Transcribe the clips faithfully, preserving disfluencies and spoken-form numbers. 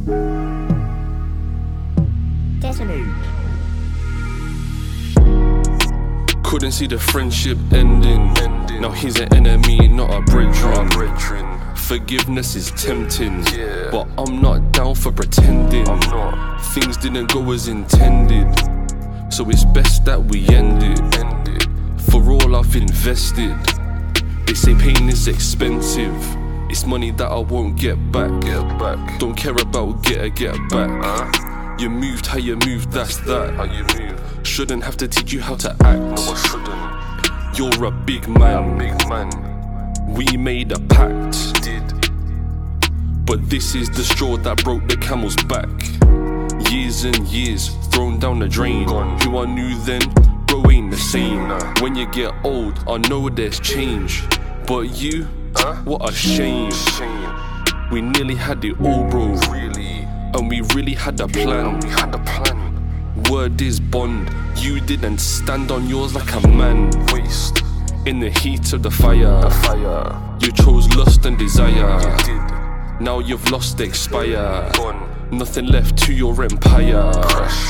Couldn't see the friendship ending. ending. Now he's an enemy, not a brethren. Forgiveness is tempting, yeah. But I'm not down for pretending. I'm not. Things didn't go as intended, so it's best that we end it. End it. For all I've invested, they say pain is expensive. It's money that I won't get back. Get back. Don't care about get a get back. Uh? You moved how you moved, that's that. How you move. Shouldn't have to teach you how to act. No, I shouldn't. You're a big man. Big man. We made a pact. Did. But this is the straw that broke the camel's back. Years and years thrown down the drain. Gone. Who I knew then, bro, ain't the same. Nah. When you get old, I know there's change. But you, huh? What a shame. shame. We nearly had it all, bro. Really? And we really had a plan. And we had a plan. Word is bond. You didn't stand on yours like a man. Waste. In the heat of the fire. The fire. You chose lust and desire. You did. Now you've lost expire. Gone. Nothing left to your empire. Crash.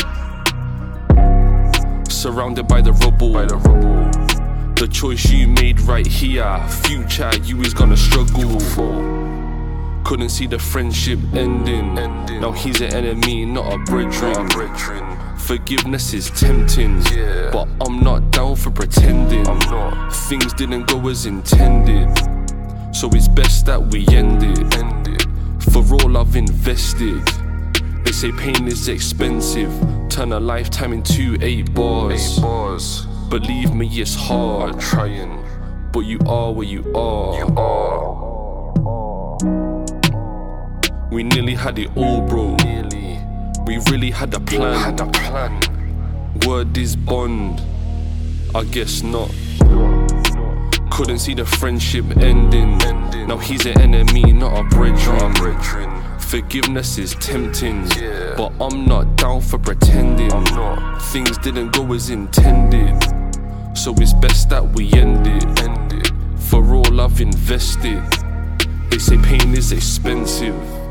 Surrounded by the rubble. By the rubble. The choice you made right here. Future you is gonna struggle. Couldn't see the friendship ending. ending. Now he's an enemy, not a brethren. Forgiveness is tempting, yeah. But I'm not down for pretending. I'm not. Things didn't go as intended, so it's best that we end it. End it. For all I've invested, they say pain is expensive. Turn a lifetime into eight bars. Eight bars. Believe me, it's hard. I'm trying, but you are where you are. You are. We nearly had it all, bro. Nearly. We really had a plan. Had a plan. Word is bond. I guess not. Couldn't see the friendship ending. ending. Now he's an enemy, not a brethren. Forgiveness is tempting, yeah. But I'm not down for pretending. I'm not. Things didn't go as intended, so it's best that we end it. End it. For all I've invested, they say pain is expensive.